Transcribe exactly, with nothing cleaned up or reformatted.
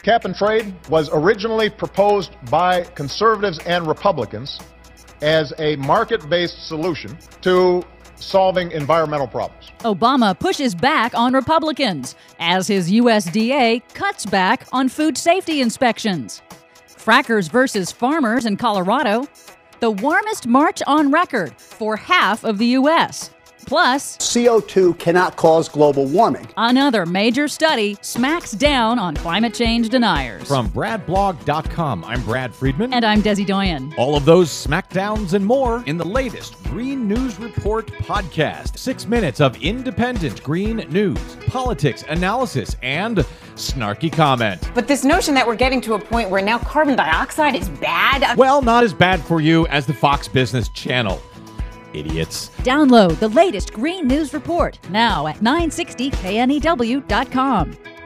Cap and trade was originally proposed by conservatives and Republicans as a market-based solution to solving environmental problems. Obama pushes back on Republicans as his U S D A cuts back on food safety inspections. Frackers versus farmers in Colorado. The warmest March on record for half of the U S Plus, C O two cannot cause global warming. Another major study smacks down on climate change deniers. From Brad Blog dot com, I'm Brad Friedman. And I'm Desi Doyen. All of those smackdowns and more in the latest Green News Report podcast. Six minutes of independent green news, politics, analysis, and snarky comment. But this notion that we're getting to a point where now carbon dioxide is bad? Well, not as bad for you as the Fox Business Channel. Idiots. Download the latest Green News Report now at nine sixty K N E W dot com.